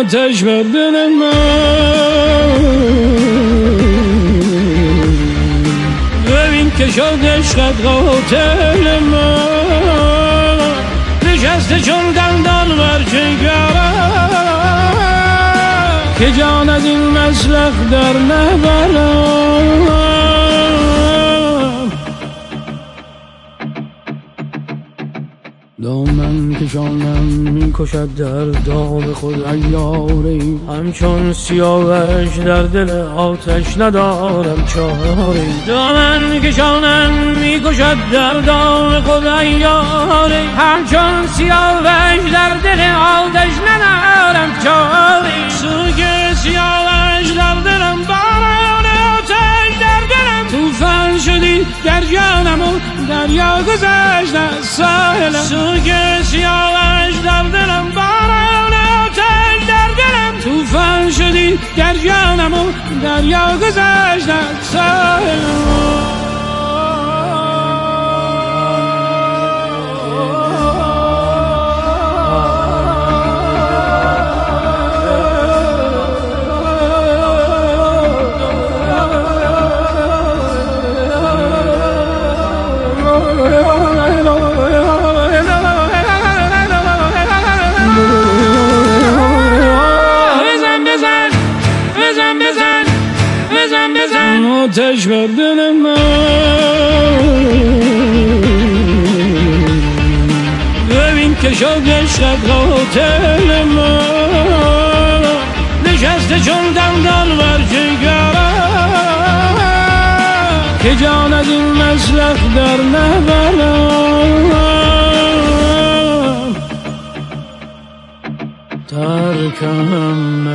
آتش بر دل من ببین که شد عشقت قاتل من نشسته چون دندان بر جگرم که جان از این مسلخ در نبرم دامن کشانم میکشد در داغ خود عیاری همچون سیاوش در دل آتش ندارم چاری دامن کشانم میکشد در داغ خود عیاری همچون سیاوش در دل آتش ندارم چاری سوگ سیاوش در دلم باران آتش در دلم توفان شدی در جانم و دریا گذشت از ساحلم سوگ سیاوش در دلم باران آتش در دلم توفان شدی در جانم و دریا گذشت از ساحلم آتش بر دل من ببین که شد عشقت قاتل من نشسته چون دندان بر جگرم که جان از این مسلخ در نبرم ترکم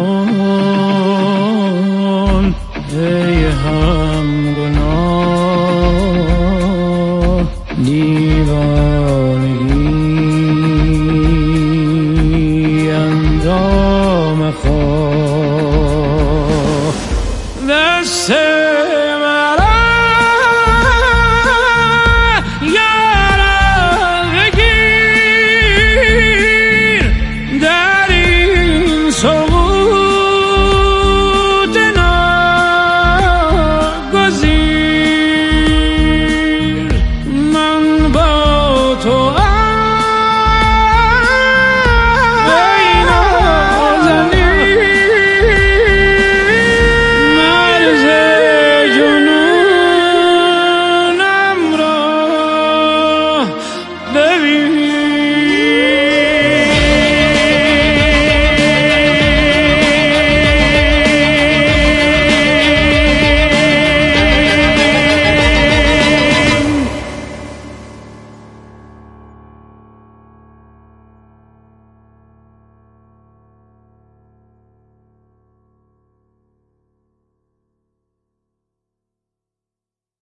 نکن ای هم گناه دیوانگی انداز